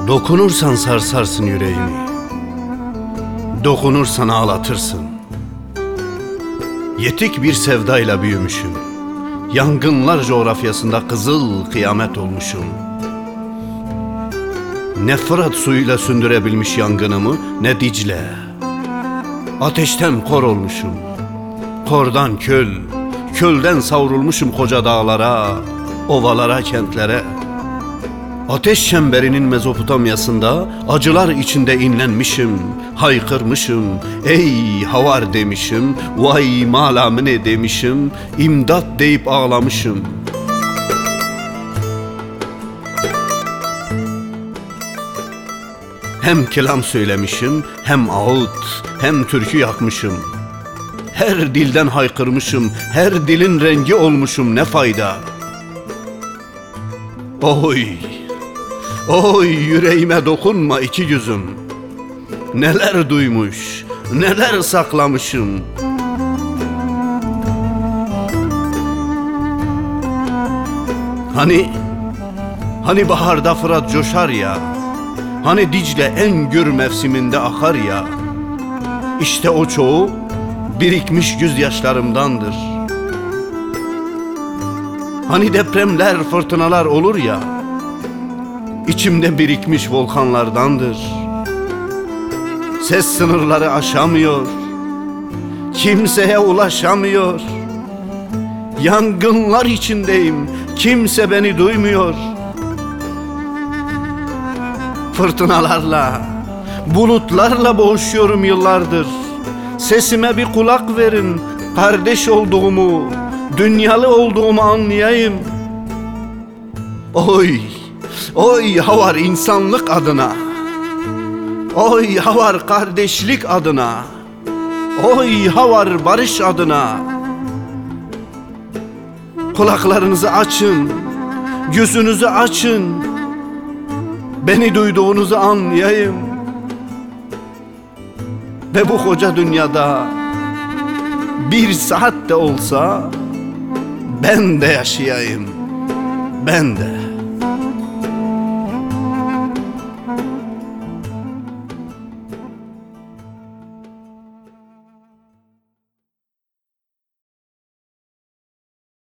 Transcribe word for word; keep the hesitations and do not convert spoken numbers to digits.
Dokunursan sarsarsın yüreğimi, dokunursan ağlatırsın. Yetik bir sevdayla büyümüşüm, yangınlar coğrafyasında kızıl kıyamet olmuşum. Ne Fırat suyuyla söndürebilmiş yangınımı, ne Dicle. Ateşten kor olmuşum, kordan köl, kölden savrulmuşum koca dağlara, ovalara, kentlere. Ateş çemberinin Mezopotamyasında acılar içinde inlenmişim, haykırmışım, ey havar demişim, vay malamine demişim, imdat deyip ağlamışım. Hem kelam söylemişim, hem ağıt, hem türkü yakmışım. Her dilden haykırmışım, her dilin rengi olmuşum, ne fayda? Oy! Oy yüreğime dokunma iki gözüm. Neler duymuş, neler saklamışım. Hani, hani baharda Fırat coşar ya, hani Dicle en gür mevsiminde akar ya. İşte o çoğu birikmiş gözyaşlarımdandır. Hani depremler, fırtınalar olur ya, İçimde birikmiş volkanlardandır. Ses sınırları aşamıyor, kimseye ulaşamıyor. Yangınlar içindeyim, kimse beni duymuyor. Fırtınalarla, bulutlarla boğuşuyorum yıllardır. Sesime bir kulak verin, kardeş olduğumu, dünyalı olduğumu anlayayım. Oy! Oy havar insanlık adına, oy havar kardeşlik adına, oy havar barış adına. Kulaklarınızı açın, gözünüzü açın, beni duyduğunuzu anlayayım. Ve bu koca dünyada bir saat de olsa ben de yaşayayım, ben de.